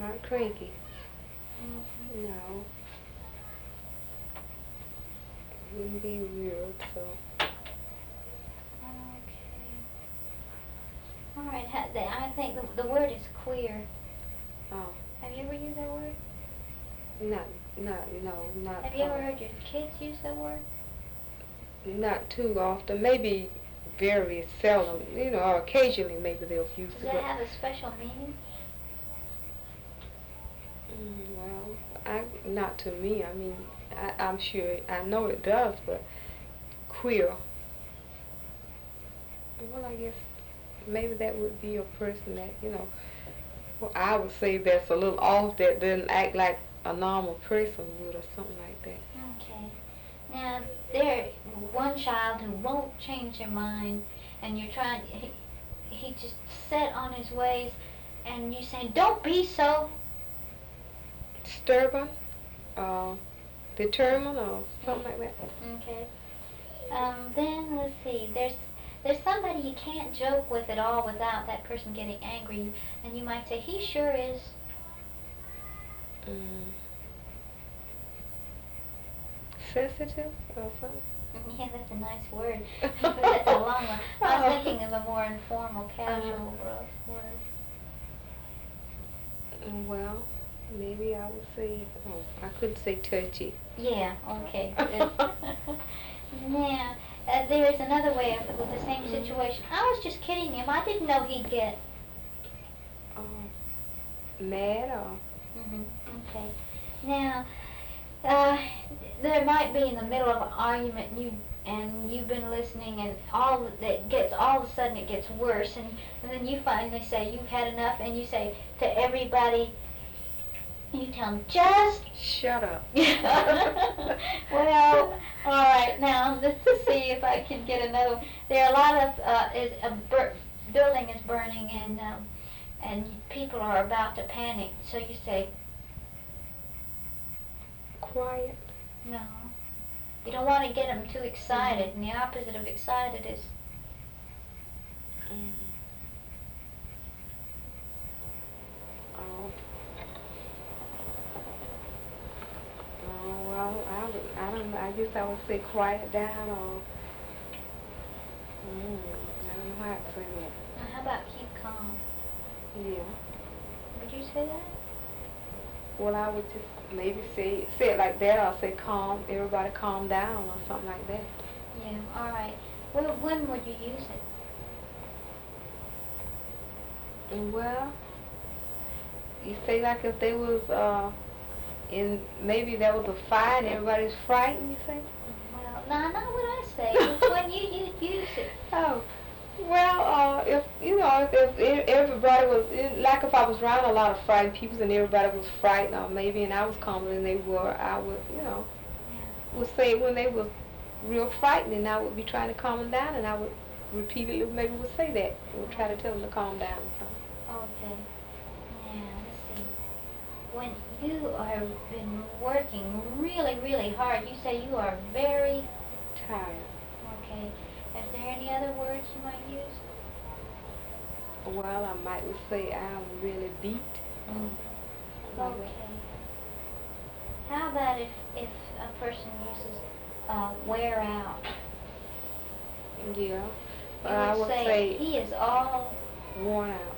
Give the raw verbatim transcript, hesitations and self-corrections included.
not cranky. Mm-hmm. No. It wouldn't be weird, so. Okay. All right. ha- the- I think the, the word is queer. Oh, Have you ever used that word? not, not, no, not. Have you ever uh, heard your kids use that word? Not too often. Maybe very seldom. You know, or occasionally maybe they'll use Does it. that But have a special meaning? mm, well, I not to me. I mean, I, I'm sure I know it does, but queer. Well, I guess maybe that would be a person that you know. Well, I would say that's a little off. That doesn't act like a normal person would, or something like that. Okay. Now, there, one child who won't change their mind, and you're trying, he, he just set on his ways, and you say, "Don't be so." Stubborn, uh, determined, or something like that. Okay. Um, then let's see. There's there's somebody you can't joke with at all without that person getting angry, and you might say, "He sure is." Mm. Sensitive or something. Yeah, that's a nice word. But that's a long one. I was thinking of a more informal, casual uh, word. Well, maybe I would say, oh, I could say touchy. Yeah, okay. Now, uh, there is another way of with the same situation. I was just kidding him. I didn't know he'd get. Oh, mad or? Hmm. Okay. Now, uh, there might be in the middle of an argument, you and you've been listening, and all that gets all of a sudden it gets worse, and, and then you finally say you've had enough, and you say to everybody, you tell them just Shut up. well, all right. Now let's see if I can get another. There are a lot of uh, is a bur- building is burning, and um, and people are about to panic. So you say Quiet. no. You don't want to get them too excited, and the opposite of excited is Mm. Oh. Oh, well, I, would, I don't know. I guess I would say quiet down or. Mm, I don't know how to say that. now, how about keep calm? Yeah. Would you say that? Well, I would just maybe say say it like that, or say calm. Everybody calm down, or something like that. Yeah. All right. Well, when would you use it? And well, you say like if they was uh, in maybe there was a fire and everybody's frightened. You say? Well, no, not what I say. It's when you, you use it. Oh. Well, uh, if you know, if, if everybody was like if I was around a lot of frightened people and everybody was frightened, or maybe and I was calmer than they were, I would, you know, Yeah. would say when they was real frightened, and I would be trying to calm them down, and I would repeatedly maybe would say that, would try to tell them to calm down or something. Okay. Now, let's see. When you have been working really, really hard, you say you are very Tired. okay. Is there any other words you might use? Well, I might would say I'm really beat. Mm. Like Okay. How about if if a person uses uh, wear out? that. Yeah. You But I would would say, say he is all worn out.